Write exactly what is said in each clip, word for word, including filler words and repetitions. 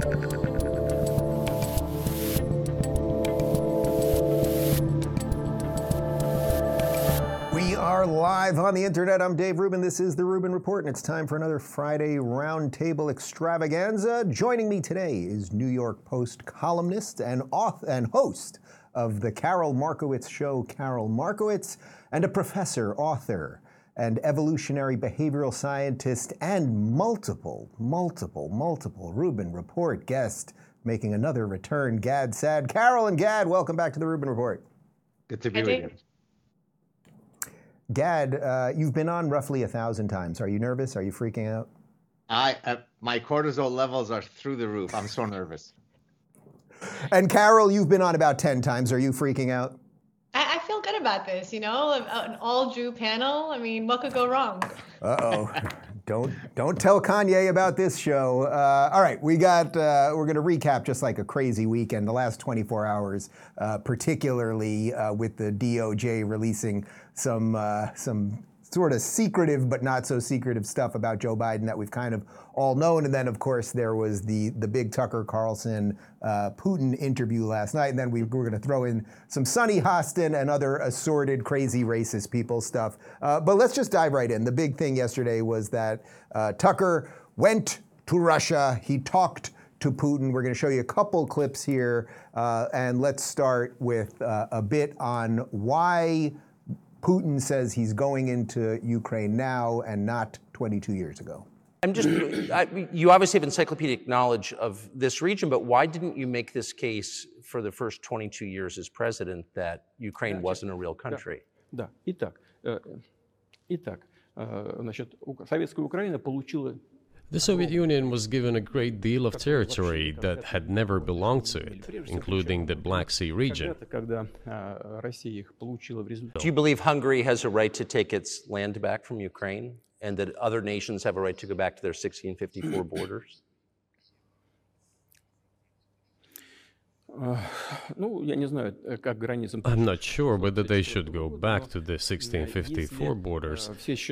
We are live on the internet. I'm Dave Rubin. This is the Rubin Report, and it's time for another Friday Roundtable Extravaganza. Joining me today is New York Post columnist and author and host of the Carol Markowitz Show, Carol Markowitz, and a professor, author, and evolutionary behavioral scientist, and multiple, multiple, multiple Rubin Report guest making another return, Gad Saad. Carol and Gad, welcome back to the Rubin Report. Good to be with you. Gad, uh, you've been on roughly a thousand times. Are you nervous? Are you freaking out? I uh, my cortisol levels are through the roof. I'm so nervous. And Carol, you've been on about ten times. Are you freaking out? I, I feel good about this, you know, an all-Jew panel. I mean, what could go wrong? Uh-oh. Don't don't tell Kanye about this show. Uh, all right, we got. Uh, we're going to recap just like a crazy weekend. The last twenty-four hours, uh, particularly uh, with the D O J releasing some uh, some sort of secretive but not so secretive stuff about Joe Biden that we've kind of all known. And then, of course, there was the the big Tucker Carlson uh, Putin interview last night. And then we were going to throw in some Sonny Hostin and other assorted, crazy, racist people stuff. Uh, but let's just dive right in. The big thing yesterday was that uh, Tucker went to Russia. He talked to Putin. We're going to show you a couple clips here. Uh, and let's start with uh, a bit on why Putin says he's going into Ukraine now and not twenty-two years ago. I'm just, I, you obviously have encyclopedic knowledge of this region, but why didn't you make this case for the first twenty-two years as president that Ukraine wasn't a real country? Да, итак, итак, значит, советская Украина получила. The Soviet Union was given a great deal of territory that had never belonged to it, including the Black Sea region. Do you believe Hungary has a right to take its land back from Ukraine and that other nations have a right to go back to their sixteen fifty-four borders? I'm not sure whether they should go back to the sixteen fifty-four borders.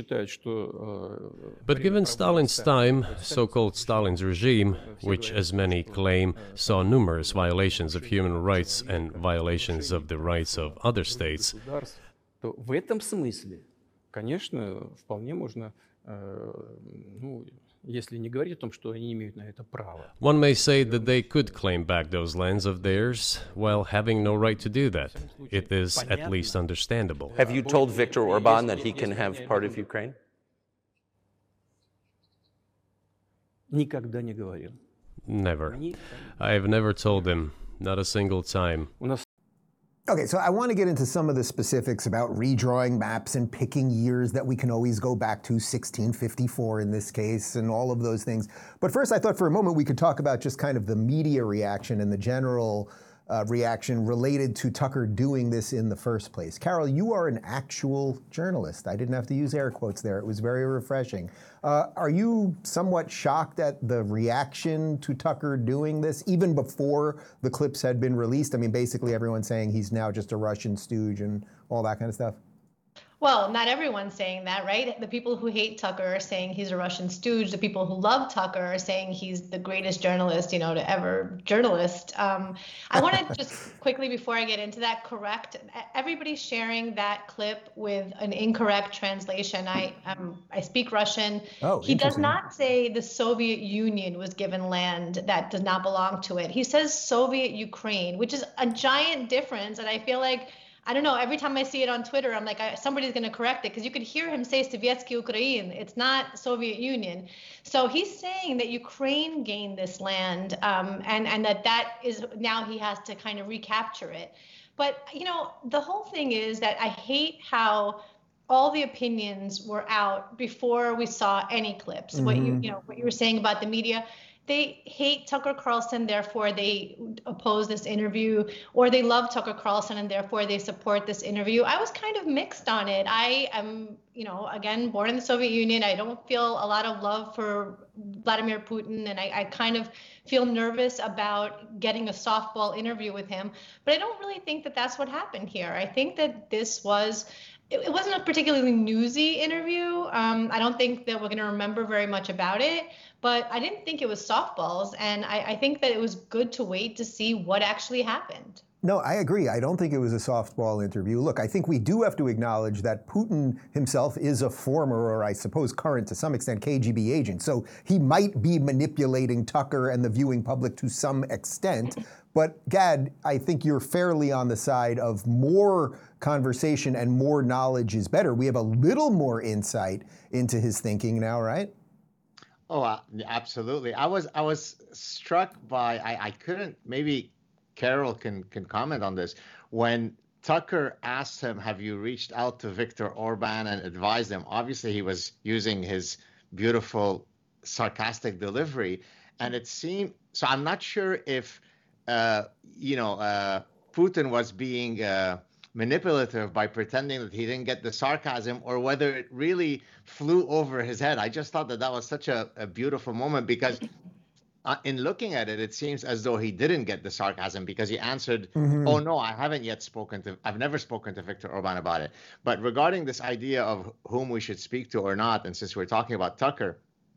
But given Stalin's time, so-called Stalin's regime, which, as many claim, saw numerous violations of human rights and violations of the rights of other states, в этом смысле, конечно, вполне можно, ну, если не говорить о том, что они имеют на это право. One may say that they could claim back those lands of theirs while having no right to do that. It is at least understandable. Have you told Viktor Orban that he can have part of Ukraine? Никогда не говорил. Never. I have never told him, not a single time. Okay, so I want to get into some of the specifics about redrawing maps and picking years that we can always go back to, sixteen fifty-four in this case, and all of those things. But first, I thought for a moment we could talk about just kind of the media reaction and the general uh, reaction related to Tucker doing this in the first place. Carol, you are an actual journalist. I didn't have to use air quotes there. It was very refreshing. Uh, are you somewhat shocked at the reaction to Tucker doing this, even before the clips had been released? I mean, basically everyone's saying he's now just a Russian stooge and all that kind of stuff. Well, not everyone's saying that, right? The people who hate Tucker are saying he's a Russian stooge. The people who love Tucker are saying he's the greatest journalist, you know, to ever journalist. Um, I want to just quickly, before I get into that, correct. Everybody's sharing that clip with an incorrect translation. I um, I speak Russian. Oh, he does not say the Soviet Union was given land that does not belong to it. He says Soviet Ukraine, which is a giant difference. And I feel like, I don't know, every time I see it on Twitter, I'm like, I, somebody's going to correct it, because you could hear him say Sovietsky Ukraine. It's not Soviet Union. So he's saying that Ukraine gained this land, um, and, and that that is, now he has to kind of recapture it. But, you know, the whole thing is that I hate how all the opinions were out before we saw any clips. Mm-hmm. What you, you know, what you were saying about the media. They hate Tucker Carlson, therefore they oppose this interview, or they love Tucker Carlson and therefore they support this interview. I was kind of mixed on it. I am, you know, again, born in the Soviet Union. I don't feel a lot of love for Vladimir Putin, and I, I kind of feel nervous about getting a softball interview with him. But I don't really think that that's what happened here. I think that this was it, it wasn't a particularly newsy interview. Um, I don't think that we're going to remember very much about it, but I didn't think it was softballs. And I, I think that it was good to wait to see what actually happened. No, I agree. I don't think it was a softball interview. Look, I think we do have to acknowledge that Putin himself is a former, or I suppose current to some extent, K G B agent. So he might be manipulating Tucker and the viewing public to some extent. But Gad, I think you're fairly on the side of more conversation and more knowledge is better. We have a little more insight into his thinking now, right? Oh, uh, absolutely. I was I was struck by, I, I couldn't, maybe Carol can, can comment on this. When Tucker asked him, have you reached out to Viktor Orban and advised him? Obviously, he was using his beautiful sarcastic delivery. And it seemed, so I'm not sure if, uh, you know, uh, Putin was being uh, manipulative by pretending that he didn't get the sarcasm, or whether it really flew over his head. I just thought that that was such a, a beautiful moment, because Uh, in looking at it, it seems as though he didn't get the sarcasm, because he answered, mm-hmm. oh, no, I haven't yet spoken to, I've never spoken to Viktor Orban about it. But regarding this idea of whom we should speak to or not, and since we're talking about Tucker,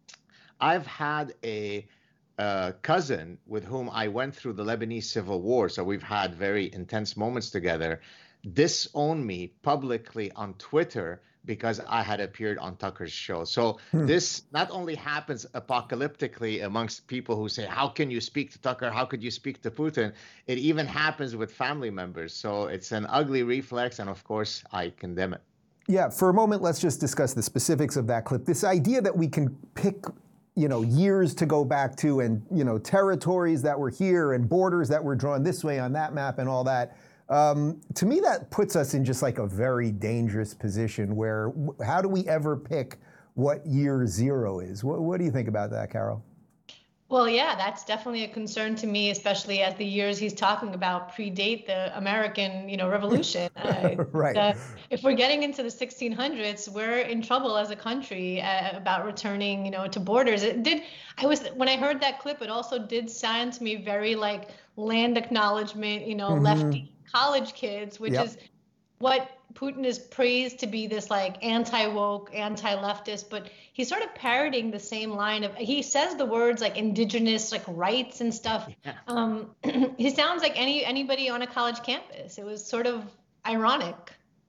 I've had a uh, cousin with whom I went through the Lebanese civil war. So we've had very intense moments together, disown me publicly on Twitter because I had appeared on Tucker's show. So hmm. this not only happens apocalyptically amongst people who say, how can you speak to Tucker? How could you speak to Putin? It even happens with family members. So it's an ugly reflex. And of course, I condemn it. Yeah, for a moment, let's just discuss the specifics of that clip. This idea that we can pick, you know, years to go back to, and, you know, territories that were here and borders that were drawn this way on that map and all that. Um, to me, that puts us in just like a very dangerous position where w- how do we ever pick what year zero is? What, what do you think about that, Carol? Well, yeah, that's definitely a concern to me, especially as the years he's talking about predate the American, you know, Revolution. Uh, right. Uh, if we're getting into the sixteen hundreds, we're in trouble as a country uh, about returning, you know, to borders. It did. I was when I heard that clip, it also did sound to me very like land acknowledgement, you know, mm-hmm. lefty college kids, which yep. is what Putin is praised to be, this like anti-woke, anti-leftist, but he's sort of parroting the same line of, he says the words like indigenous, like rights and stuff. Yeah. Um, he sounds like any anybody on a college campus. It was sort of ironic.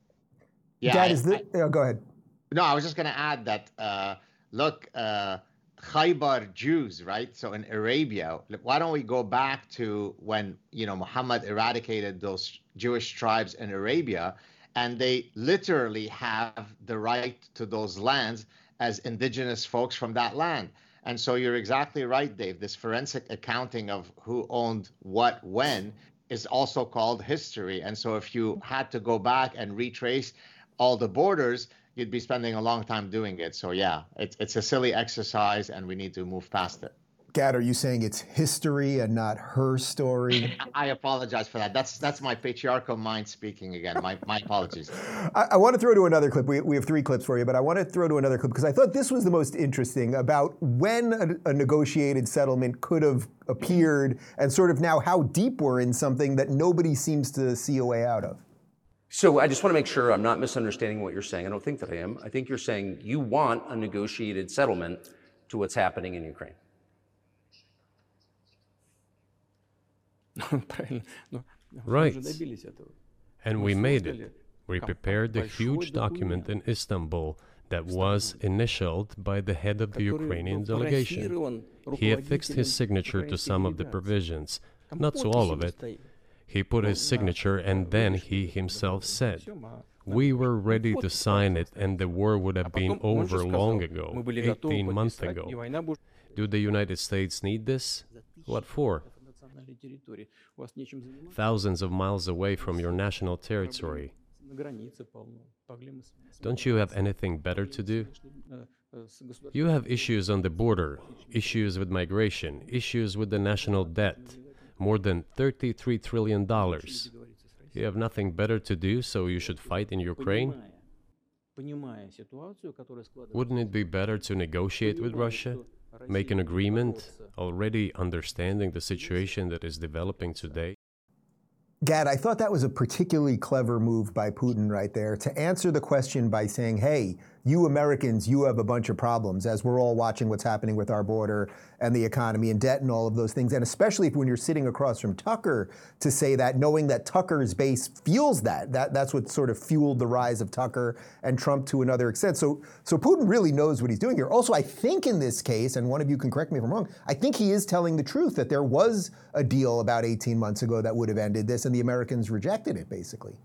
Yeah, Dad, is the, I, oh, go ahead. No, I was just going to add that, uh, look, uh, Khaybar Jews, right? So in Arabia, why don't we go back to when, you know, Muhammad eradicated those Jewish tribes in Arabia, and they literally have the right to those lands as indigenous folks from that land. And so you're exactly right, Dave. This forensic accounting of who owned what when is also called history. And so if you had to go back and retrace all the borders, you'd be spending a long time doing it. So yeah, it's it's a silly exercise, and we need to move past it. Gad, are you saying it's history and not her story? I apologize for that. That's that's my patriarchal mind speaking again. My my apologies. I, I want to throw to another clip. We, we have three clips for you, but I want to throw to another clip because I thought this was the most interesting about when a, a negotiated settlement could have appeared, and sort of now how deep we're in something that nobody seems to see a way out of. So I just want to make sure I'm not misunderstanding what you're saying. I don't think that I am. I think you're saying you want a negotiated settlement to what's happening in Ukraine. Right. And we made it. We prepared the huge document in Istanbul that was initialed by the head of the Ukrainian delegation. He affixed his signature to some of the provisions, not to all of it. He put his signature, and then he himself said, we were ready to sign it and the war would have been over long ago, eighteen months ago. Do the United States need this? What for? Thousands of miles away from your national territory. Don't you have anything better to do? You have issues on the border, issues with migration, issues with the national debt. More than thirty-three trillion dollars. You have nothing better to do, so you should fight in Ukraine? Wouldn't it be better to negotiate with Russia? Make an agreement, already understanding the situation that is developing today? Gad, I thought that was a particularly clever move by Putin right there to answer the question by saying, hey, you Americans, you have a bunch of problems as we're all watching what's happening with our border and the economy and debt and all of those things. And especially if when you're sitting across from Tucker to say that, knowing that Tucker's base feels that, that that's what sort of fueled the rise of Tucker and Trump to another extent. So, so Putin really knows what he's doing here. Also, I think in this case, and one of you can correct me if I'm wrong, I think he is telling the truth that there was a deal about eighteen months ago that would have ended this and the Americans rejected it, basically.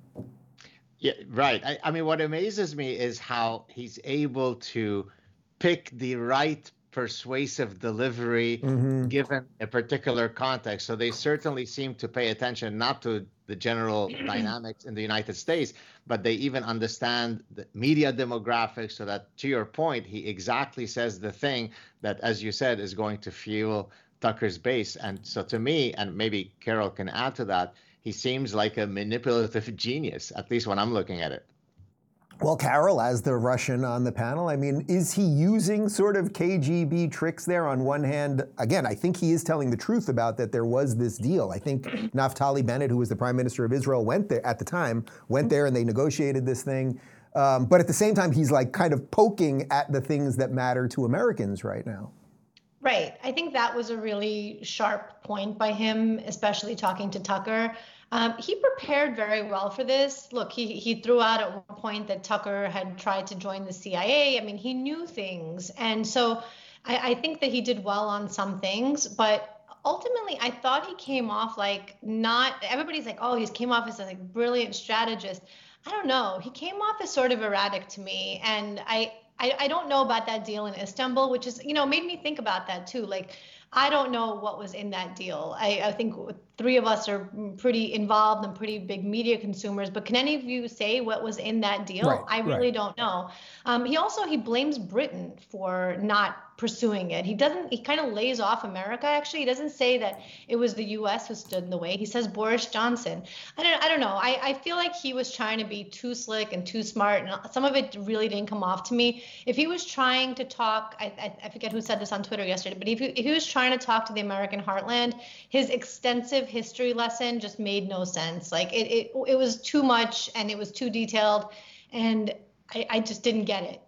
Yeah, right. I, I mean, what amazes me is how he's able to pick the right persuasive delivery mm-hmm. given a particular context. So they certainly seem to pay attention not to the general dynamics in the United States, but they even understand the media demographics so that, to your point, he exactly says the thing that, as you said, is going to fuel Tucker's base. And so to me, and maybe Carol can add to that, he seems like a manipulative genius, at least when I'm looking at it. Well, Carol, as the Russian on the panel, I mean, is he using sort of K G B tricks there? On one hand, again, I think he is telling the truth about that there was this deal. I think Naftali Bennett, who was the prime minister of Israel, went there at the time, went there and they negotiated this thing. Um, but at the same time, he's like kind of poking at the things that matter to Americans right now. Right. I think that was a really sharp point by him, especially talking to Tucker. Um, he prepared very well for this. Look, he, he threw out at one point that Tucker had tried to join the C I A. I mean, he knew things. And so I, I think that he did well on some things. But ultimately, I thought he came off like not everybody's like, oh, he came off as a like, brilliant strategist. I don't know. He came off as sort of erratic to me. And I. I, I don't know about that deal in Istanbul, which is, you know, made me think about that too. Like, I don't know what was in that deal. I, I think three of us are pretty involved and pretty big media consumers, but can any of you say what was in that deal? Right, I really right. don't know. Um, he also, he blames Britain for not pursuing it. He doesn't, he kind of lays off America, actually. He doesn't say that it was the U S who stood in the way. He says Boris Johnson. I don't, I don't know. I, I feel like he was trying to be too slick and too smart, and some of it really didn't come off to me. If he was trying to talk, I, I, I forget who said this on Twitter yesterday, but if he, if he was trying to talk to the American heartland, his extensive history lesson just made no sense. Like it, it, it was too much and it was too detailed, and I, I just didn't get it.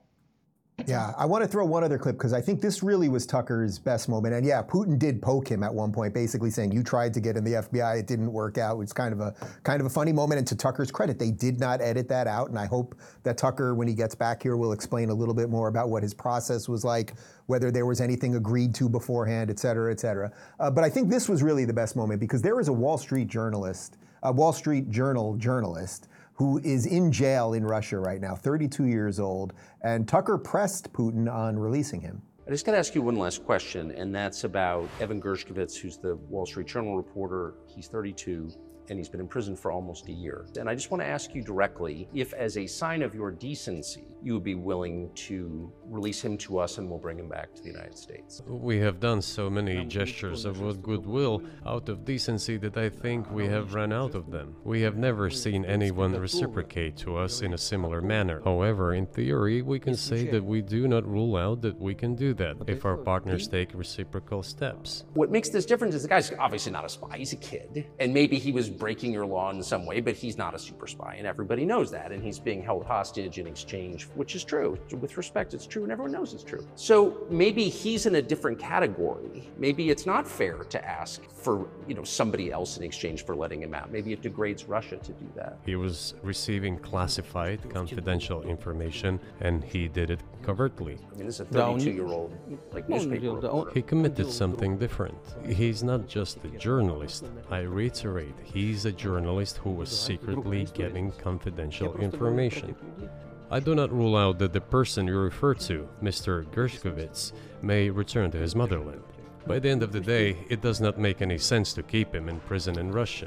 Yeah, I want to throw one other clip because I think this really was Tucker's best moment. And yeah, Putin did poke him at one point, basically saying, you tried to get in the F B I, it didn't work out. It's kind of a kind of a funny moment. And to Tucker's credit, they did not edit that out. And I hope that Tucker, when he gets back here, will explain a little bit more about what his process was like, whether there was anything agreed to beforehand, et cetera, et cetera. Uh, but I think this was really the best moment because there is a Wall Street journalist, a Wall Street Journal journalist, who is in jail in Russia right now, thirty-two years old, and Tucker pressed Putin on releasing him. I just got to ask you one last question, and that's about Evan Gershkovich, who's the Wall Street Journal reporter. He's thirty-two, and he's been in prison for almost a year. And I just want to ask you directly if, as a sign of your decency, you would be willing to release him to us and we'll bring him back to the United States. We have done so many gestures of goodwill out of decency that I think we have run out of them. We have never seen anyone reciprocate to us in a similar manner. However, in theory, we can say that we do not rule out that we can do that if our partners take reciprocal steps. What makes this different is the guy's obviously not a spy, he's a kid. And maybe he was breaking your law in some way, but he's not a super spy, and everybody knows that. And he's being held hostage in exchange, which is true. With respect, it's true, and everyone knows it's true. So maybe he's in a different category. Maybe it's not fair to ask for, you know, somebody else in exchange for letting him out. Maybe it degrades Russia to do that. He was receiving classified, confidential information, and he did it covertly. I mean, this is a thirty-two-year-old like newspaper reporter. He committed something different. He's not just a journalist. I reiterate, he's a journalist who was secretly getting confidential information. I do not rule out that the person you refer to, Mister Gershkovich, may return to his motherland. By the end of the day, it does not make any sense to keep him in prison in Russia.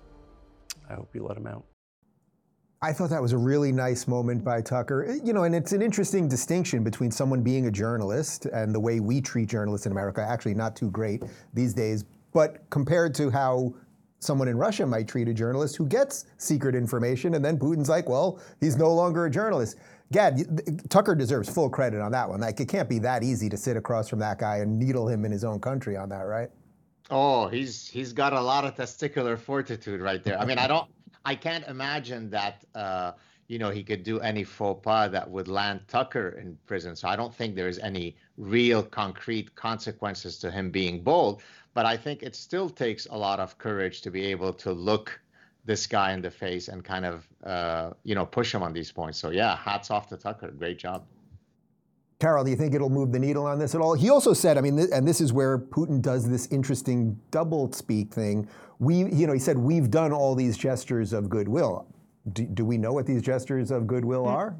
I hope you let him out. I thought that was a really nice moment by Tucker. You know, and it's an interesting distinction between someone being a journalist and the way we treat journalists in America, actually not too great these days, but compared to how someone in Russia might treat a journalist who gets secret information, and then Putin's like, well, he's no longer a journalist. Gad, Tucker deserves full credit on that one. Like, it can't be that easy to sit across from that guy and needle him in his own country on that, right? Oh, he's he's got a lot of testicular fortitude right there. I mean, I don't, I can't imagine that, uh, you know, he could do any faux pas that would land Tucker in prison. So I don't think there's any real concrete consequences to him being bold. But I think it still takes a lot of courage to be able to look this guy in the face and kind of, uh, you know, push him on these points. So yeah, hats off to Tucker. Great job. Carol, do you think it'll move the needle on this at all? He also said, I mean, th- and this is where Putin does this interesting double speak thing. We, you know, he said, we've done all these gestures of goodwill. Do, do we know what these gestures of goodwill are?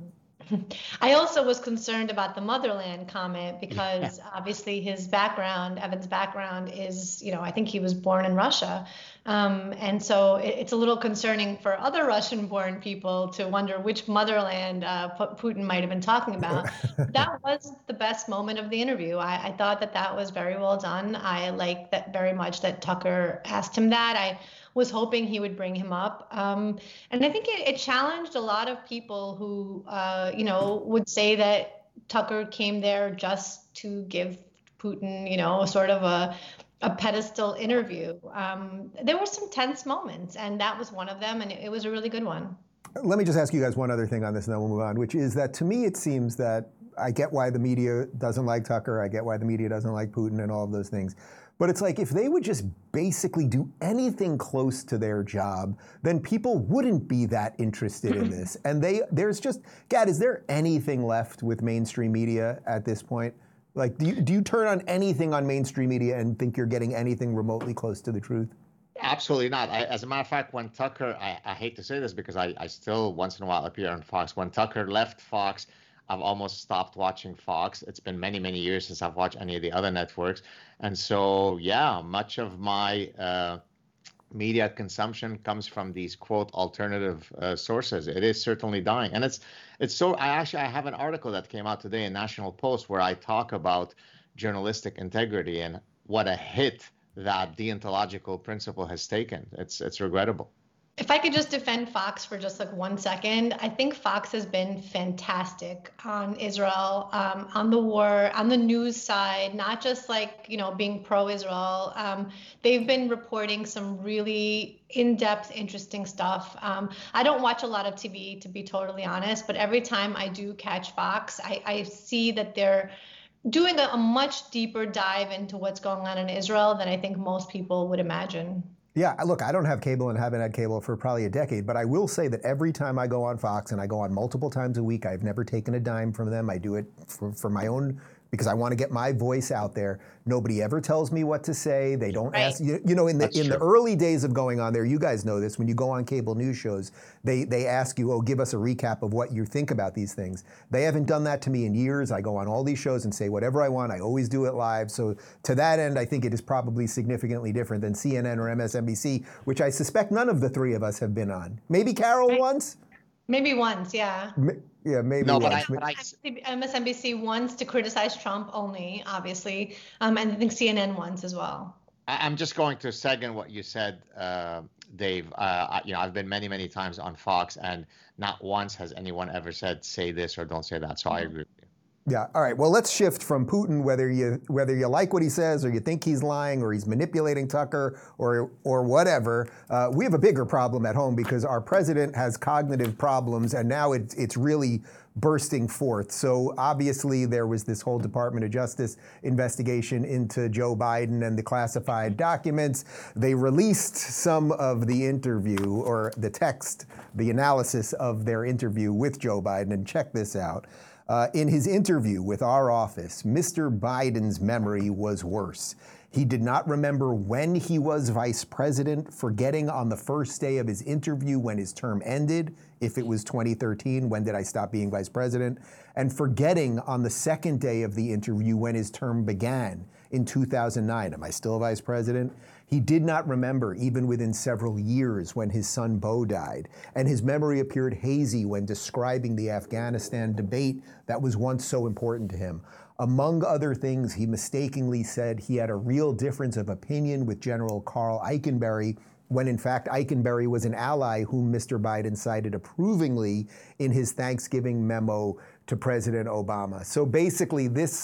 I also was concerned about the motherland comment because obviously his background, Evan's background is, you know, I think he was born in Russia. Um, and so it, it's a little concerning for other Russian-born people to wonder which motherland uh, Putin might have been talking about. That was the best moment of the interview. I, I thought that that was very well done. I like that very much that Tucker asked him that. I was hoping he would bring him up. Um, and I think it, it challenged a lot of people who, uh, you know, would say that Tucker came there just to give Putin, you know, sort of a, a pedestal interview. Um, there were some tense moments, and that was one of them, and it, it was a really good one. Let me just ask you guys one other thing on this, and then we'll move on, which is that to me it seems that I get why the media doesn't like Tucker, I get why the media doesn't like Putin and all of those things. But it's like if they would just basically do anything close to their job, then people wouldn't be that interested in this. And they there's just, Gad, is there anything left with mainstream media at this point? Like, do you, do you turn on anything on mainstream media and think you're getting anything remotely close to the truth? Absolutely not. I, as a matter of fact, when Tucker, I, I hate to say this because I, I still once in a while appear on Fox. When Tucker left Fox, I've almost stopped watching Fox. It's been many, many years since I've watched any of the other networks. And so, yeah, much of my uh, media consumption comes from these, quote, alternative uh, sources. It is certainly dying. And it's it's so, I actually, I have an article that came out today in National Post where I talk about journalistic integrity and what a hit that deontological principle has taken. It's it's regrettable. If I could just defend Fox for just like one second, I think Fox has been fantastic on Israel, um, on the war, on the news side, not just like, you know, being pro-Israel. Um, they've been reporting some really in-depth, interesting stuff. Um, I don't watch a lot of T V, to be totally honest, but every time I do catch Fox, I, I see that they're doing a, a much deeper dive into what's going on in Israel than I think most people would imagine. Yeah, look, I don't have cable and haven't had cable for probably a decade, but I will say that every time I go on Fox, and I go on multiple times a week, I've never taken a dime from them. I do it for, for my own, because I want to get my voice out there. Nobody ever tells me what to say. They don't right. ask, you, you know, in the That's in true. the early days of going on there, you guys know this, when you go on cable news shows, they, they ask you, oh, give us a recap of what you think about these things. They haven't done that to me in years. I go on all these shows and say whatever I want. I always do it live. So to that end, I think it is probably significantly different than C N N or M S N B C, which I suspect none of the three of us have been on. Maybe Carol Right. once? Maybe once, yeah. M- Yeah, maybe No, but once. I, but I, M S N B C once to criticize Trump only, obviously, um, and I think C N N once as well. I'm just going to second what you said, uh, Dave. Uh, you know, I've been many, many times on Fox, and not once has anyone ever said, say this or don't say that. So I agree with you. Yeah. All right. Well, let's shift from Putin, whether you whether you like what he says or you think he's lying or he's manipulating Tucker or or whatever. Uh, we have a bigger problem at home because our president has cognitive problems, and now it's it's really bursting forth. So obviously there was this whole Department of Justice investigation into Joe Biden and the classified documents. They released some of the interview or the text, the analysis of their interview with Joe Biden, and check this out. Uh, in his interview with our office, Mister Biden's memory was worse. He did not remember when he was vice president, forgetting on the first day of his interview when his term ended, if it was twenty thirteen, when did I stop being vice president, and forgetting on the second day of the interview when his term began in two thousand nine. Am I still vice president? He did not remember even within several years when his son Beau died, and his memory appeared hazy when describing the Afghanistan debate that was once so important to him. Among other things, he mistakenly said he had a real difference of opinion with General Carl Eikenberry, when in fact Eikenberry was an ally whom Mister Biden cited approvingly in his Thanksgiving memo to President Obama. So basically this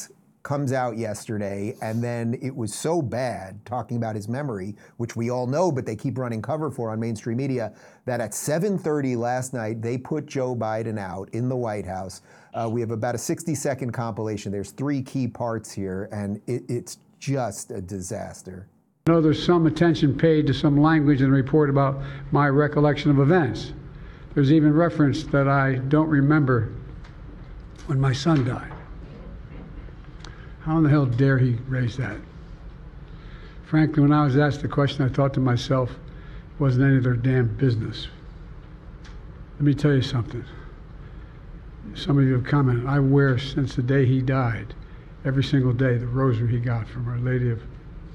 comes out yesterday, and then it was so bad, talking about his memory, which we all know, but they keep running cover for on mainstream media, that at seven thirty last night, they put Joe Biden out in the White House. Uh, we have about a sixty second compilation. There's three key parts here, and it, it's just a disaster. I know there's some attention paid to some language in the report about my recollection of events. There's even reference that I don't remember when my son died. How in the hell dare he raise that? Frankly, when I was asked the question, I thought to myself, it wasn't any of their damn business. Let me tell you something. Some of you have commented, I wear since the day he died, every single day, the rosary he got from Our Lady of.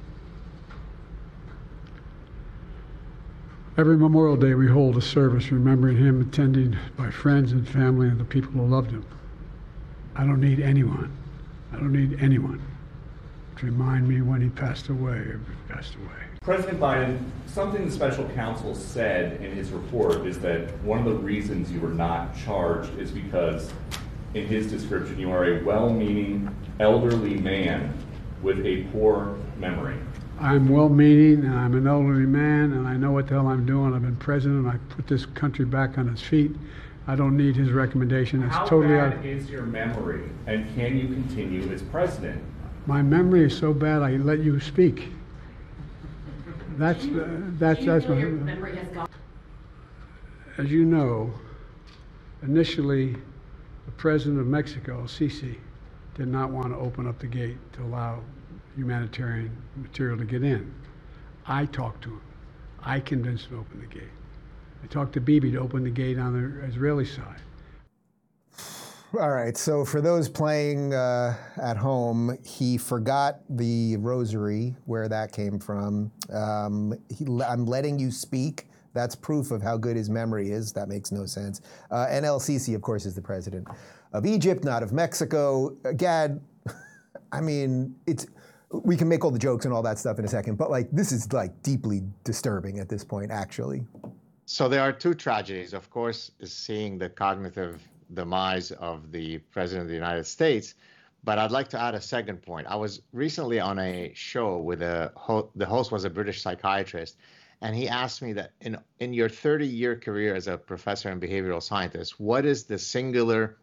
Every Memorial Day we hold a service remembering him, attended by friends and family and the people who loved him. I don't need anyone. I don't need anyone to remind me when he passed away or passed away. President Biden, something the special counsel said in his report is that one of the reasons you were not charged is because, in his description, you are a well-meaning elderly man with a poor memory. I'm well-meaning, and I'm an elderly man, and I know what the hell I'm doing. I've been president. I put this country back on its feet. I don't need his recommendation. It's How totally bad out. is your memory, and can you continue as president? My memory is so bad, I let you speak. That's uh, that's that's my memory has gone. As you know, initially, the president of Mexico, Sisi, did not want to open up the gate to allow humanitarian material to get in. I talked to him. I convinced him to open the gate. I talked to Bibi to open the gate on the Israeli side. All right, so for those playing uh, at home, he forgot the rosary, where that came from. Um, he, I'm letting you speak. That's proof of how good his memory is. That makes no sense. Uh, and El-Sisi, of course, is the president of Egypt, not of Mexico. Uh, Gad, I mean, it's we can make all the jokes and all that stuff in a second, but like this is like deeply disturbing at this point, actually. So there are two tragedies. Of course, is seeing the cognitive demise of the President of the United States. But I'd like to add a second point. I was recently on a show with a ho- the host was a British psychiatrist, and he asked me that in in your thirty-year career as a professor and behavioral scientist, what is the singular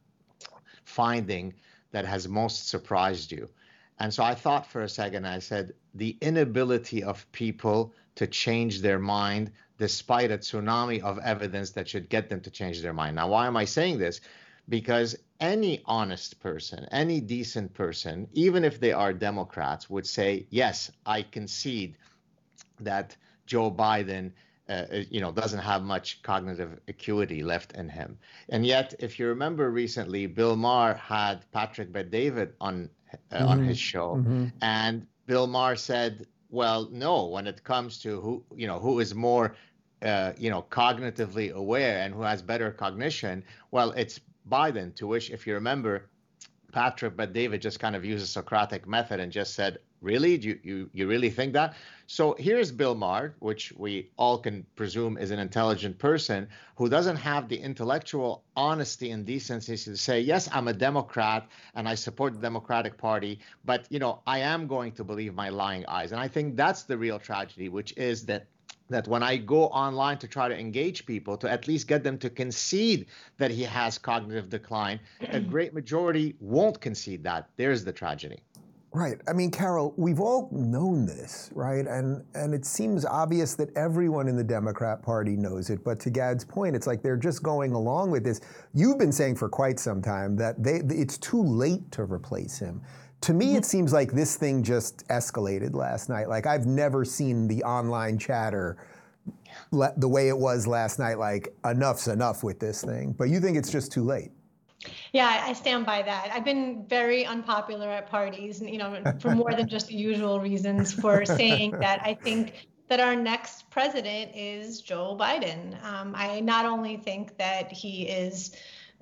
finding that has most surprised you? And so I thought for a second, I said, the inability of people to change their mind despite a tsunami of evidence that should get them to change their mind. Now, why am I saying this? Because any honest person, any decent person, even if they are Democrats, would say, yes, I concede that Joe Biden uh, you know, doesn't have much cognitive acuity left in him. And yet, if you remember recently, Bill Maher had Patrick Bet-David on, uh, mm-hmm. on his show, mm-hmm. and Bill Maher said, well, no, when it comes to who, you know, who is more, uh, you know, cognitively aware and who has better cognition, well, it's Biden, to which, if you remember, Patrick Bet-David just kind of used a Socratic method and just said, really? Do you, you, you really think that? So here's Bill Maher, which we all can presume is an intelligent person who doesn't have the intellectual honesty and decency to say, yes, I'm a Democrat and I support the Democratic Party, but, you know, I am going to believe my lying eyes. And I think that's the real tragedy, which is that that when I go online to try to engage people, to at least get them to concede that he has cognitive decline, a great majority won't concede that. There's the tragedy. Right. I mean, Carol, we've all known this, right? And and it seems obvious that everyone in the Democrat Party knows it. But to Gad's point, it's like they're just going along with this. You've been saying for quite some time that they it's too late to replace him. To me, it seems like this thing just escalated last night. Like, I've never seen the online chatter le- the way it was last night, like, enough's enough with this thing. But you think it's just too late? Yeah, I stand by that. I've been very unpopular at parties, you know, for more than just the usual reasons for saying that I think that our next president is Joe Biden. Um, I not only think that he is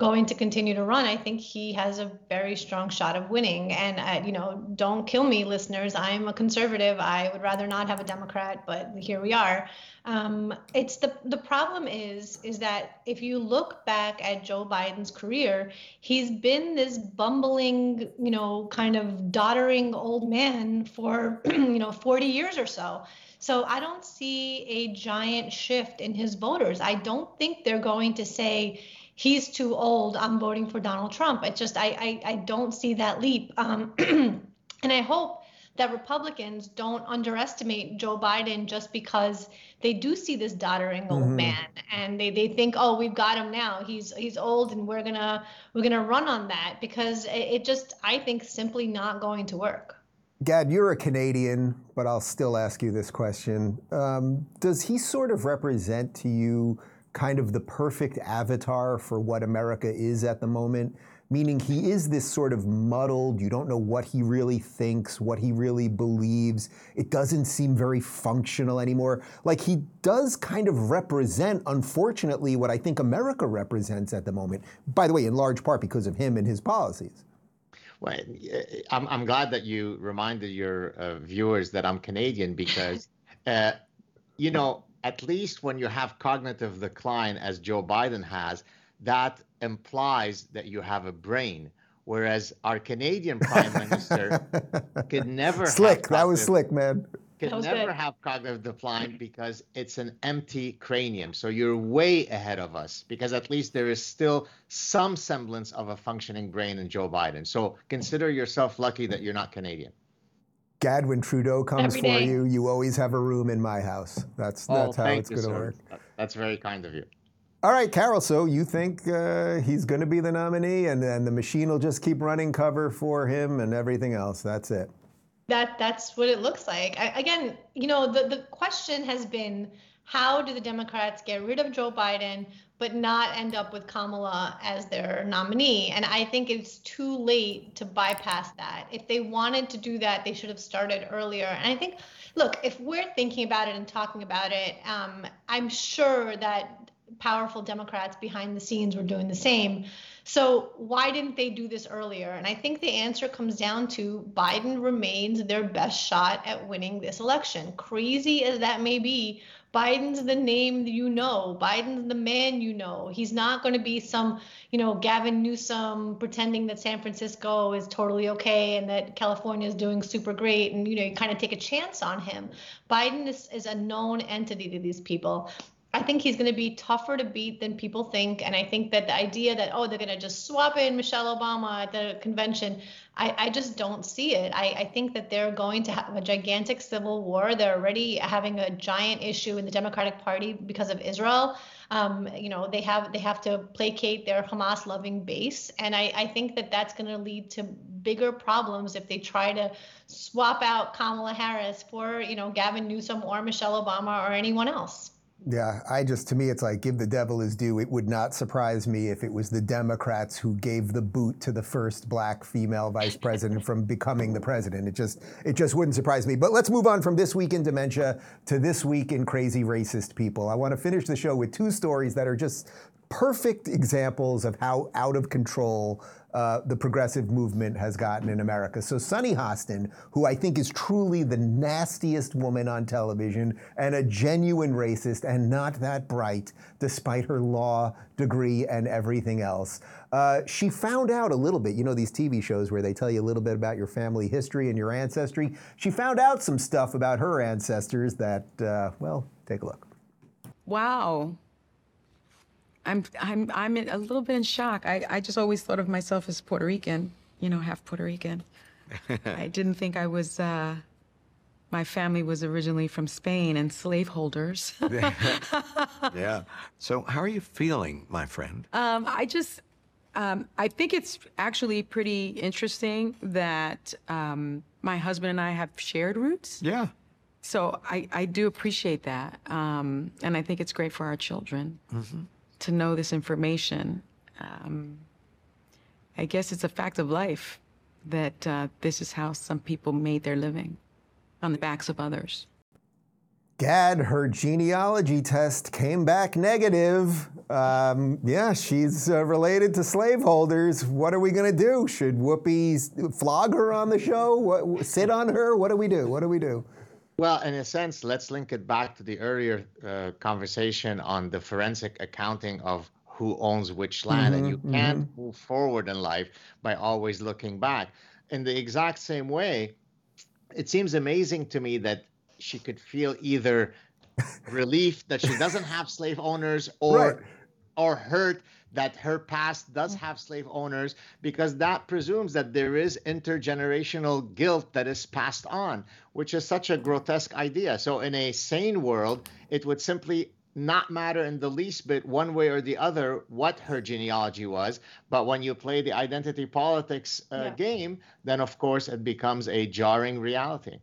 going to continue to run, I think he has a very strong shot of winning. And, uh, you know, don't kill me, listeners. I'm a conservative. I would rather not have a Democrat, but here we are. Um, it's the the problem is, is that if you look back at Joe Biden's career, he's been this bumbling, you know, kind of doddering old man for, you know, forty years or so. So I don't see a giant shift in his voters. I don't think they're going to say, he's too old, I'm voting for Donald Trump. It's just, I, I, I don't see that leap. Um, and I hope that Republicans don't underestimate Joe Biden just because they do see this doddering old mm-hmm. man, and they, they think, oh, we've got him now. He's he's old, and we're gonna we're gonna run on that, because it, it just, I think, simply not going to work. Gad, you're a Canadian, but I'll still ask you this question. Um, does he sort of represent to you kind of the perfect avatar for what America is at the moment? Meaning he is this sort of muddled, you don't know what he really thinks, what he really believes. It doesn't seem very functional anymore. Like, he does kind of represent, unfortunately, what I think America represents at the moment. By the way, in large part because of him and his policies. Well, I'm, I'm glad that you reminded your uh, viewers that I'm Canadian, because, uh, you know, at least when you have cognitive decline, as Joe Biden has, that implies that you have a brain. Whereas our Canadian Prime Minister could never slick. have That was slick, man. Could never good. have cognitive decline because it's an empty cranium. So you're way ahead of us, because at least there is still some semblance of a functioning brain in Joe Biden. So consider yourself lucky that you're not Canadian. Gad, when Trudeau comes for you, you always have a room in my house. That's oh, that's how it's going to work. That's very kind of you. All right, Carol, so you think uh, he's going to be the nominee, and then the machine will just keep running cover for him and everything else. That's it. That that's what it looks like. I, again, you know, the, the question has been, how do the Democrats get rid of Joe Biden but not end up with Kamala as their nominee? And I think it's too late to bypass that. If they wanted to do that, they should have started earlier. And I think, look, if we're thinking about it and talking about it, um, I'm sure that powerful Democrats behind the scenes were doing the same. So why didn't they do this earlier? And I think the answer comes down to Biden remains their best shot at winning this election. Crazy as that may be, Biden's the name you know. Biden's the man you know. He's not going to be some, you know, Gavin Newsom pretending that San Francisco is totally okay and that California is doing super great, and, you know, you kind of take a chance on him. Biden is, is a known entity to these people. I think he's going to be tougher to beat than people think. And I think that the idea that, oh, they're going to just swap in Michelle Obama at the convention, I, I just don't see it. I, I think that they're going to have a gigantic civil war. They're already having a giant issue in the Democratic Party because of Israel. Um, you know, they have they have to placate their Hamas-loving base. And I, I think that that's going to lead to bigger problems if they try to swap out Kamala Harris for, you know, Gavin Newsom or Michelle Obama or anyone else. Yeah, I just, to me, it's like, give the devil his due. It would not surprise me if it was the Democrats who gave the boot to the first black female vice president from becoming the president. It just, it just wouldn't surprise me. But let's move on from This Week in Dementia to This Week in Crazy Racist People. I want to finish the show with two stories that are just perfect examples of how out of control uh, the progressive movement has gotten in America. So Sunny Hostin, who I think is truly the nastiest woman on television and a genuine racist and not that bright, despite her law degree and everything else. Uh, she found out a little bit, you know, these T V shows where they tell you a little bit about your family history and your ancestry. She found out some stuff about her ancestors that, uh, well, take a look. Wow. I'm I'm I'm a little bit in shock. I, I just always thought of myself as Puerto Rican, you know, half Puerto Rican. I didn't think I was. Uh, my family was originally from Spain and slaveholders. Yeah. So how are you feeling, my friend? Um, I just, um, I think it's actually pretty interesting that um, my husband and I have shared roots. Yeah. So I I do appreciate that, um, and I think it's great for our children. Mm-hmm. To know this information. Um, I guess it's a fact of life that uh, this is how some people made their living, on the backs of others. Gad, her genealogy test came back negative. Um, yeah, she's uh, related to slaveholders. What are we going to do? Should Whoopi flog her on the show? What, sit on her? What do we do? What do we do? Well, in a sense, let's link it back to the earlier uh, conversation on the forensic accounting of who owns which land. Mm-hmm, and you can't mm-hmm. move forward in life by always looking back. In the exact same way, it seems amazing to me that she could feel either relief that she doesn't have slave owners or Right. or hurt that her past does have slave owners, because that presumes that there is intergenerational guilt that is passed on, which is such a grotesque idea. So in a sane world, it would simply not matter in the least bit one way or the other what her genealogy was. But when you play the identity politics uh, Yeah. game, then of course it becomes a jarring reality.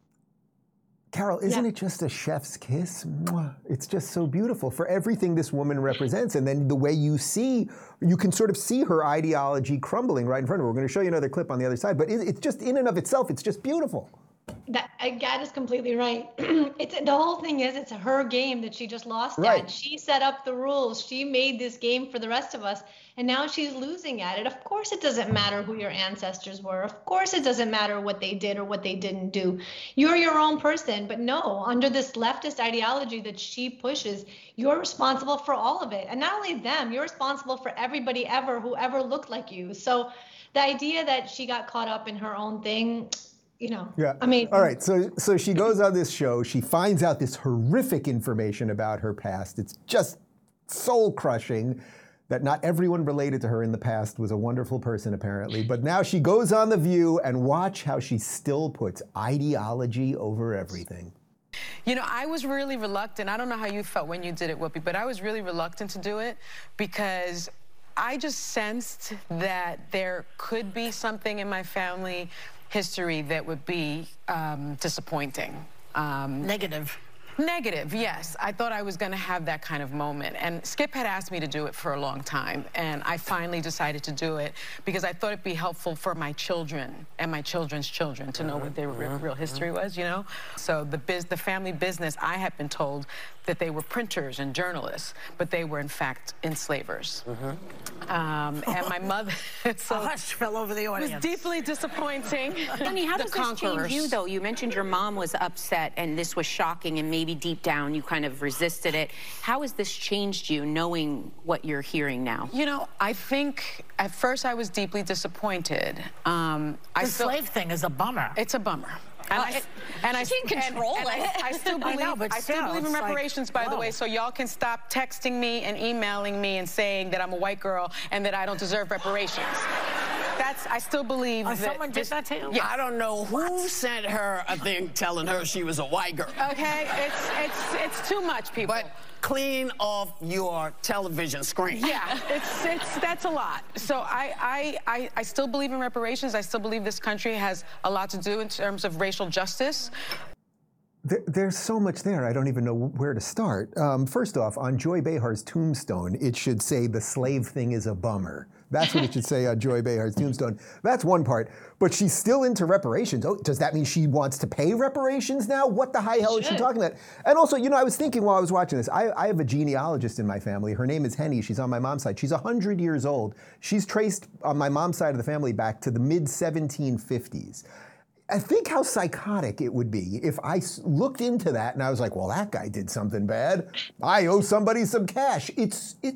Carol, isn't Yeah. it just a chef's kiss? Mwah. It's just so beautiful for everything this woman represents. And then the way you see, you can sort of see her ideology crumbling right in front of her. We're going to show you another clip on the other side, but it, it's just in and of itself, it's just beautiful. That uh, Gad is completely right. It's the whole thing is it's her game that she just lost Right. at. She set up the rules. She made this game for the rest of us, and now she's losing at it. Of course, it doesn't matter who your ancestors were. Of course, it doesn't matter what they did or what they didn't do. You're your own person. But no, under this leftist ideology that she pushes, you're responsible for all of it. And not only them, you're responsible for everybody ever who ever looked like you. So the idea that she got caught up in her own thing, you know, Yeah. I mean, all right. So, so she goes on this show. She finds out this horrific information about her past. It's just soul crushing that not everyone related to her in the past was a wonderful person, apparently. But now she goes on The View, and watch how she still puts ideology over everything. You know, I was really reluctant. I don't know how you felt when you did it, Whoopi, but I was really reluctant to do it because I just sensed that there could be something in my family history that would be um, disappointing. Um, Negative. Negative, yes. I thought I was going to have that kind of moment. And Skip had asked me to do it for a long time. And I finally decided to do it because I thought it'd be helpful for my children and my children's children to know what their real, real history was, you know? So the, biz, the family business, I had been told that they were printers and journalists, but they were in fact enslavers. Mm-hmm. um, and my mother, so A hush fell over the it was audience. deeply disappointing. Honey, how The does this change conquerors. you, though? You mentioned your mom was upset and this was shocking and maybe deep down you kind of resisted it. How has this changed you, knowing what you're hearing now? You know, I think at first I was deeply disappointed. Um, I The still, slave thing is a bummer. It's a bummer. And Uh, I, it- and I she can and- control and I, it. I still I believe. know, but I still still, believe in it's like, reparations, by the way. whoa. So y'all can stop texting me and emailing me and saying that I'm a white girl and that I don't deserve reparations. That's. I still believe Oh, that. someone did this- that to you? Yes. I don't know who sent her a thing telling her she was a white girl. Okay, it's it's it's too much, people. But clean off your television screen. Yeah, it's it's that's a lot. So I, I I I still believe in reparations. I still believe this country has a lot to do in terms of racial justice. There, there's so much there, I don't even know where to start. Um, first off, on Joy Behar's tombstone, it should say the slave thing is a bummer. That's what it should say on Joy Behar's tombstone. That's one part. But she's still into reparations. Oh, does that mean she wants to pay reparations now? What the high hell is she talking about? And also, you know, I was thinking while I was watching this, I, I have a genealogist in my family. Her name is Henny. She's on my mom's side. She's one hundred years old. She's traced on my mom's side of the family back to the mid seventeen fifties. I think how psychotic it would be if I s- looked into that and I was like, well, that guy did something bad. I owe somebody some cash. It's, it,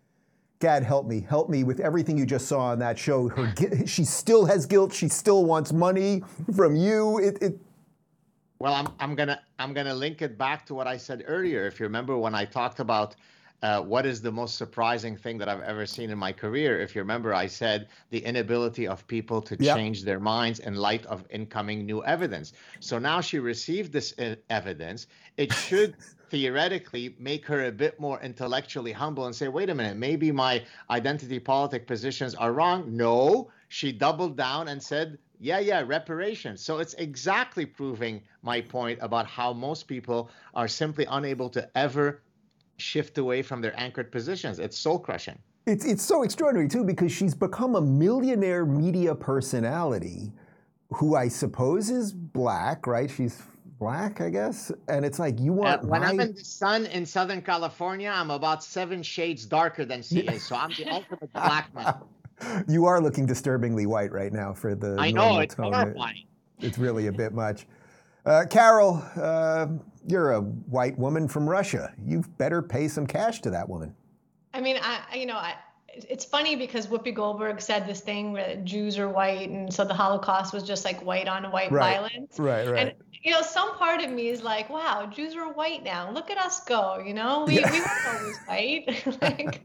Gad, help me. Help me with everything you just saw on that show. Her, gui- she still has guilt. She still wants money from you. It, it, Well, I'm I'm gonna I'm gonna link it back to what I said earlier. If you remember when I talked about uh, what is the most surprising thing that I've ever seen in my career, if you remember, I said the inability of people to Yep. change their minds in light of incoming new evidence. So now she received this e- evidence. It should theoretically make her a bit more intellectually humble and say, wait a minute, maybe my identity politic positions are wrong. No, she doubled down and said, yeah, yeah, reparations. So it's exactly proving my point about how most people are simply unable to ever shift away from their anchored positions. It's soul crushing. it's, it's so extraordinary, too, because she's become a millionaire media personality who I suppose is black, right? She's black, I guess. And it's like, you want uh, when my... I'm in the sun in Southern California, I'm about seven shades darker than she is. So I'm the ultimate black man. You are looking disturbingly white right now for the I know, it's tone. horrifying. It's really a bit much. Uh, Carol, uh, you're a white woman from Russia. You better pay some cash to that woman. I mean, I, you know, I, it's funny because Whoopi Goldberg said this thing where Jews are white, and so the Holocaust was just like white on white right. violence. Right, right. And you know, some part of me is like, wow, Jews are white now. Look at us go. You know, we, yeah. we weren't always white. like,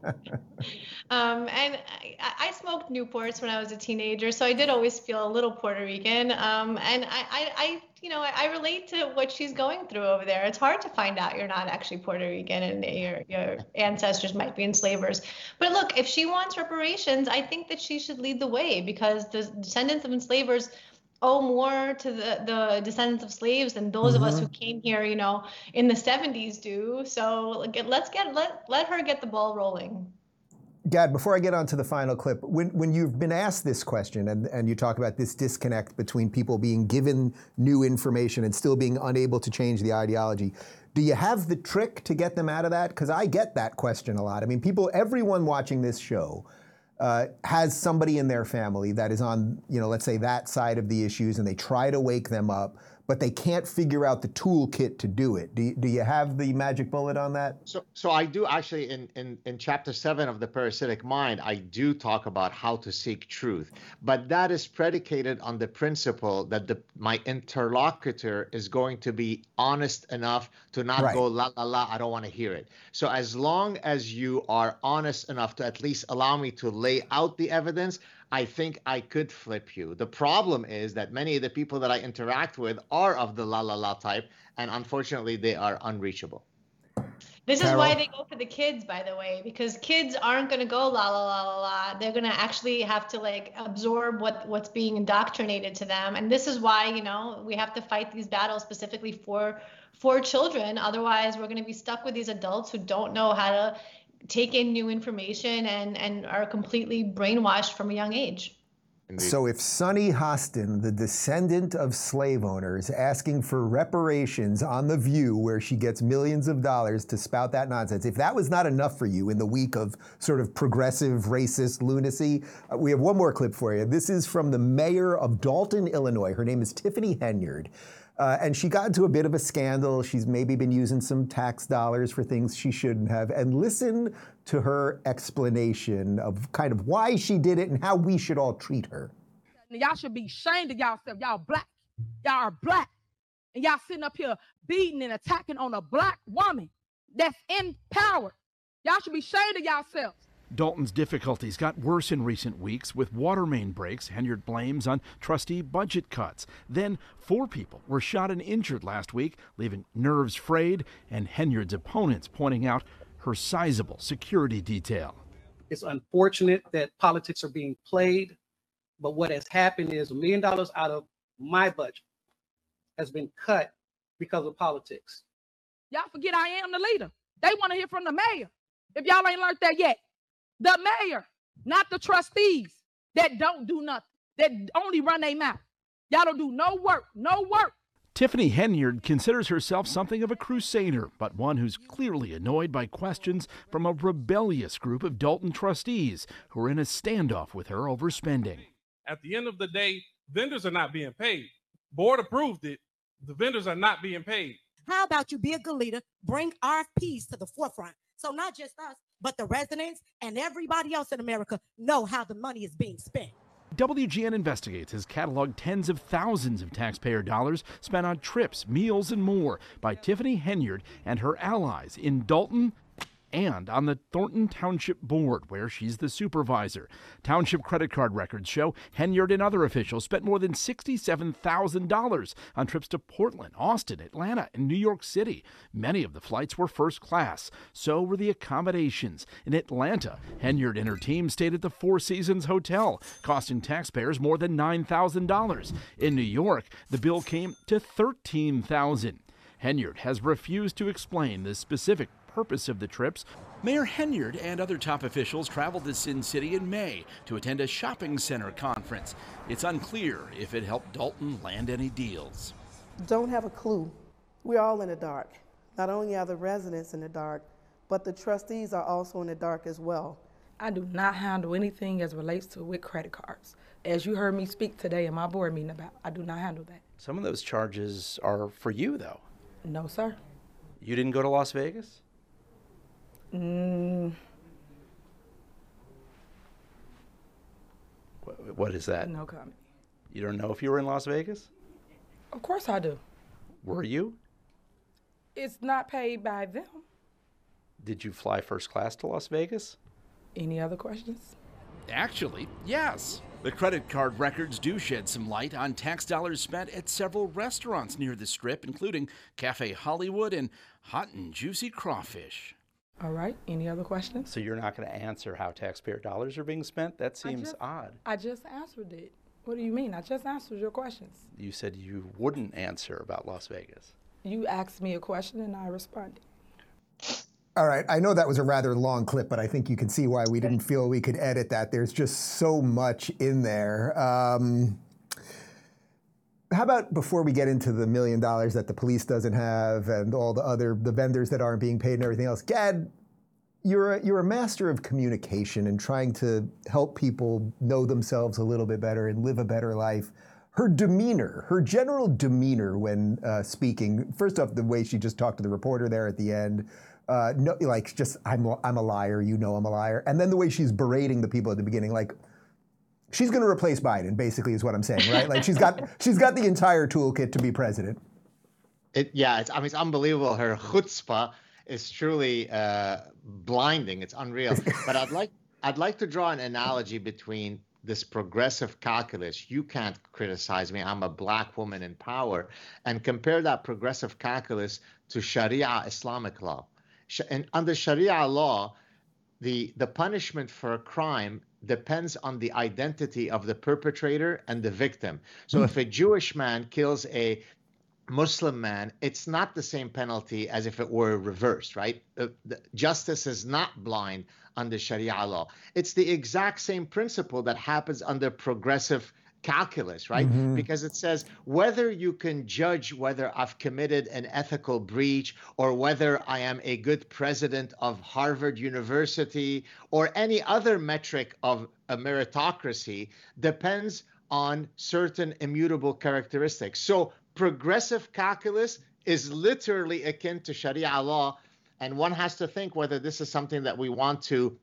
um, and I, I smoked Newports when I was a teenager, so I did always feel a little Puerto Rican. Um, and I, I, I you know, I, I relate to what she's going through over there. It's hard to find out you're not actually Puerto Rican and your your ancestors might be enslavers. But look, if she wants reparations, I think that she should lead the way, because the descendants of enslavers owe more to the, the descendants of slaves than those mm-hmm. of us who came here, you know, in the seventies do. So like, let's get let let her get the ball rolling. Gad, before I get on to the final clip, when, when you've been asked this question and, and you talk about this disconnect between people being given new information and still being unable to change the ideology, do you have the trick to get them out of that? Because I get that question a lot. I mean, people, everyone watching this show uh, has somebody in their family that is on, you know, let's say that side of the issues, and they try to wake them up, but they can't figure out the toolkit to do it. Do you, do you have the magic bullet on that? So, so I do actually in, in, in chapter seven of The Parasitic Mind, I do talk about how to seek truth, but that is predicated on the principle that the, my interlocutor is going to be honest enough to not right. go la, la, la, I don't want to hear it. So as long as you are honest enough to at least allow me to lay out the evidence, I think I could flip you. The problem is that many of the people that I interact with are of the la la la type, and unfortunately they are unreachable. This Carol. is why they go for the kids, by the way, because kids aren't going to go la la la la la. They're going to actually have to like absorb what what's being indoctrinated to them, and this is why, you know, we have to fight these battles specifically for for children. Otherwise, we're going to be stuck with these adults who don't know how to take in new information and, and are completely brainwashed from a young age. Indeed. So if Sunny Hostin, the descendant of slave owners, asking for reparations on The View, where she gets millions of dollars to spout that nonsense, if that was not enough for you in the week of sort of progressive racist lunacy, uh, we have one more clip for you. This is from the mayor of Dalton, Illinois. Her name is Tiffany Henyard. Uh, and she got into a bit of a scandal. She's maybe been using some tax dollars for things she shouldn't have. And listen to her explanation of kind of why she did it and how we should all treat her. Y'all should be ashamed of yourself. Y'all black. Y'all are black. And y'all sitting up here beating and attacking on a black woman that's in power. Y'all should be ashamed of yourselves. Dalton's difficulties got worse in recent weeks with water main breaks. Henyard blames on trustee budget cuts. Then four people were shot and injured last week, leaving nerves frayed, and Henyard's opponents pointing out her sizable security detail. It's unfortunate that politics are being played, but what has happened is a million dollars out of my budget has been cut because of politics. Y'all forget I am the leader. They want to hear from the mayor. If y'all ain't learned that yet. The mayor, not the trustees that don't do nothing, that only run their mouth. Y'all don't do no work, no work. Tiffany Henyard considers herself something of a crusader, but one who's clearly annoyed by questions from a rebellious group of Dalton trustees who are in a standoff with her over spending. At the end of the day, vendors are not being paid. Board approved it. The vendors are not being paid. How about you be a good leader, bring R F Ps to the forefront, so not just us, but the residents and everybody else in America know how the money is being spent. W G N Investigates has cataloged tens of thousands of taxpayer dollars spent on trips, meals, and more by Tiffany Henyard and her allies in Dalton and on the Thornton Township Board, where she's the supervisor. Township credit card records show Henyard and other officials spent more than sixty-seven thousand dollars on trips to Portland, Austin, Atlanta, and New York City. Many of the flights were first class. So were the accommodations. In Atlanta, Henyard and her team stayed at the Four Seasons Hotel, costing taxpayers more than nine thousand dollars. In New York, the bill came to thirteen thousand dollars. Henyard has refused to explain the specific purpose of the trips. Mayor Henyard and other top officials traveled to Sin City in May to attend a shopping center conference. It's unclear if it helped Dalton land any deals. Don't have a clue We're all in the dark. Not only are the residents in the dark, but the trustees are also in the dark as well. I do not handle anything as relates to with credit cards. As you heard me speak today in my board meeting about, I do not handle that. Some of those charges are for you, though. No, sir. You didn't go to Las Vegas? Mm, What, what is that? no comment. You don't know if you were in Las Vegas? Of course I do. Were you? It's not paid by them. Did you fly first class to Las Vegas? Any other questions? Actually, yes. The credit card records do shed some light on tax dollars spent at several restaurants near the Strip, including Cafe Hollywood and Hot and Juicy Crawfish. All right, any other questions? So you're not going to answer how taxpayer dollars are being spent? That I seems just- odd. I just answered it. What do you mean? I just answered your questions. You said you wouldn't answer about Las Vegas. You asked me a question and I responded. All right, I know that was a rather long clip, but I think you can see why we didn't feel we could edit that. There's just so much in there. Um, how about before we get into the million dollars that the police doesn't have and all the other the vendors that aren't being paid and everything else? Gad, you're a, you're a master of communication and trying to help people know themselves a little bit better and live a better life. Her demeanor, her general demeanor when uh, speaking, first off, the way she just talked to the reporter there at the end, uh, no, like just, I'm, I'm a liar, you know I'm a liar. And then the way she's berating the people at the beginning, like, she's going to replace Biden, basically, is what I'm saying, right? Like, she's got she's got the entire toolkit to be president. It, yeah, it's, I mean, it's unbelievable. Her chutzpah is truly uh, blinding. It's unreal. But I'd like I'd like to draw an analogy between this progressive calculus. You can't criticize me. I'm a black woman in power, and compare that progressive calculus to Sharia Islamic law. And under Sharia law, the the punishment for a crime depends on the identity of the perpetrator and the victim. So mm. if a Jewish man kills a Muslim man, it's not the same penalty as if it were reversed, right? The, the, justice is not blind under Sharia law. It's the exact same principle that happens under progressive calculus, right? Mm-hmm. Because it says whether you can judge whether I've committed an ethical breach or whether I am a good president of Harvard University or any other metric of a meritocracy depends on certain immutable characteristics. So progressive calculus is literally akin to Sharia law, and one has to think whether this is something that we want to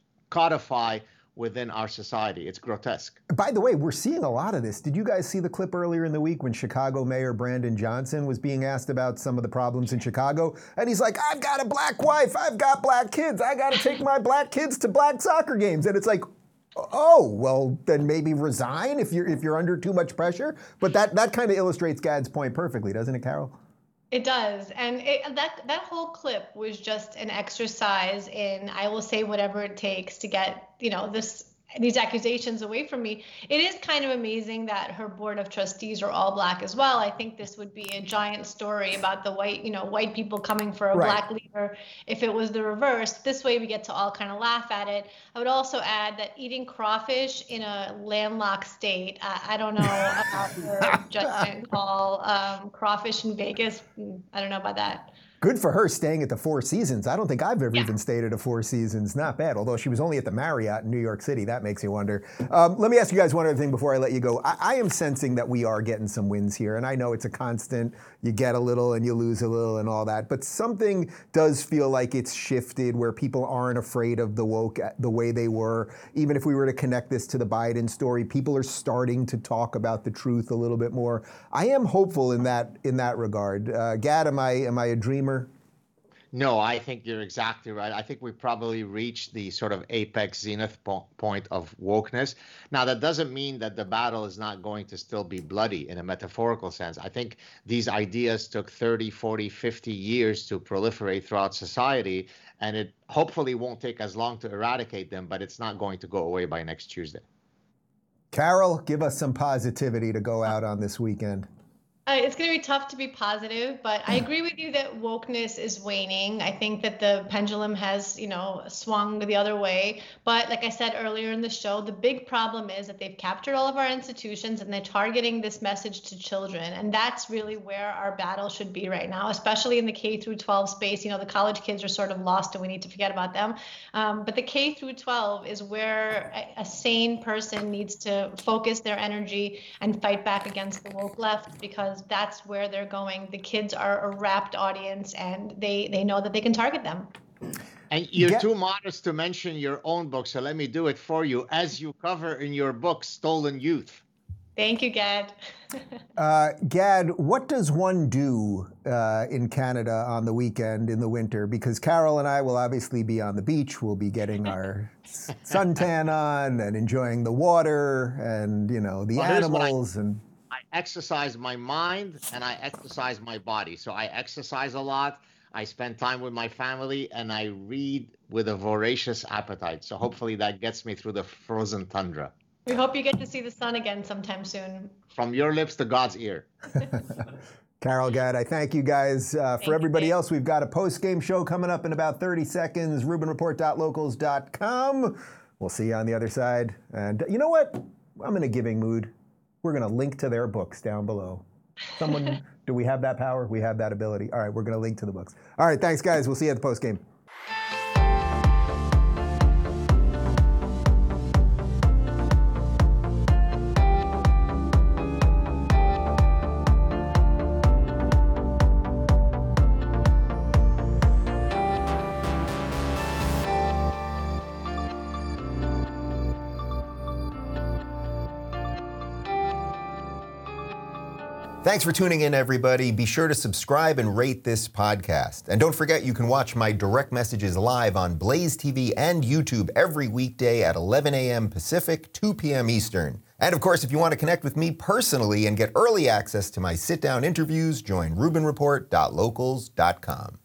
codify within our society. It's grotesque. By the way, we're seeing a lot of this. Did you guys see the clip earlier in the week when Chicago Mayor Brandon Johnson was being asked about some of the problems in Chicago? And he's like, I've got a black wife, I've got black kids, I got to take my black kids to black soccer games. And it's like, oh, well, then maybe resign if you're if you're under too much pressure. But that, that kind of illustrates Gad's point perfectly, doesn't it, Carol? It does. And it, that that whole clip was just an exercise in I will say whatever it takes to get, you know, this these accusations away from me. It is kind of amazing that her board of trustees are all black as well. I think this would be a giant story about the white, you know, white people coming for a right. black leader if it was the reverse. This way we get to all kind of laugh at it. I would also add that eating crawfish in a landlocked state, uh, I don't know about her judgment call. Um, crawfish in Vegas, I don't know about that. Good for her staying at the Four Seasons. I don't think I've ever yeah. even stayed at a Four Seasons. Not bad, although she was only at the Marriott in New York City. That makes you wonder. Um, let me ask you guys one other thing before I let you go. I, I am sensing that we are getting some wins here, and I know it's a constant. You get a little and you lose a little and all that, but something does feel like it's shifted where people aren't afraid of the woke the way they were. Even if we were to connect this to the Biden story, people are starting to talk about the truth a little bit more. I am hopeful in that in that regard. Uh, Gad, am I am I a dreamer? No, I think you're exactly right. I think we probably reached the sort of apex zenith po- point of wokeness. Now, that doesn't mean that the battle is not going to still be bloody in a metaphorical sense. I think these ideas took thirty, forty, fifty years to proliferate throughout society, and it hopefully won't take as long to eradicate them, but it's not going to go away by next Tuesday. Carol, give us some positivity to go out on this weekend. Uh, it's going to be tough to be positive, but I agree with you that wokeness is waning. I think that the pendulum has, you know, swung the other way. But like I said earlier in the show, the big problem is that they've captured all of our institutions and they're targeting this message to children. And that's really where our battle should be right now, especially in the K through twelve space. You know, the college kids are sort of lost and we need to forget about them. Um, but the K through twelve is where a, a sane person needs to focus their energy and fight back against the woke left, because that's where they're going. The kids are a rapt audience and they, they know that they can target them. And you're Get- too modest to mention your own book, so let me do it for you. As you cover in your book, Stolen Youth. Thank you, Gad. Uh, Gad, what does one do uh, in Canada on the weekend in the winter? Because Carol and I will obviously be on the beach. We'll be getting our suntan on and enjoying the water and, you know, the Well, here's what I- animals and... I exercise my mind and I exercise my body. So I exercise a lot. I spend time with my family and I read with a voracious appetite. So hopefully that gets me through the frozen tundra. We hope you get to see the sun again sometime soon. From your lips to God's ear. Carol, Gad, I thank you guys. Uh, for everybody else, we've got a post-game show coming up in about thirty seconds, Rubin Report dot locals dot com. We'll see you on the other side. And you know what? I'm in a giving mood. We're going to link to their books down below. Someone, do we have that power? We have that ability. All right, we're going to link to the books. All right, thanks, guys. We'll see you at the postgame. Thanks for tuning in, everybody. Be sure to subscribe and rate this podcast. And don't forget, you can watch my direct messages live on Blaze T V and YouTube every weekday at eleven a.m. Pacific, two p.m. Eastern. And of course, if you want to connect with me personally and get early access to my sit-down interviews, join Rubin Report dot locals dot com.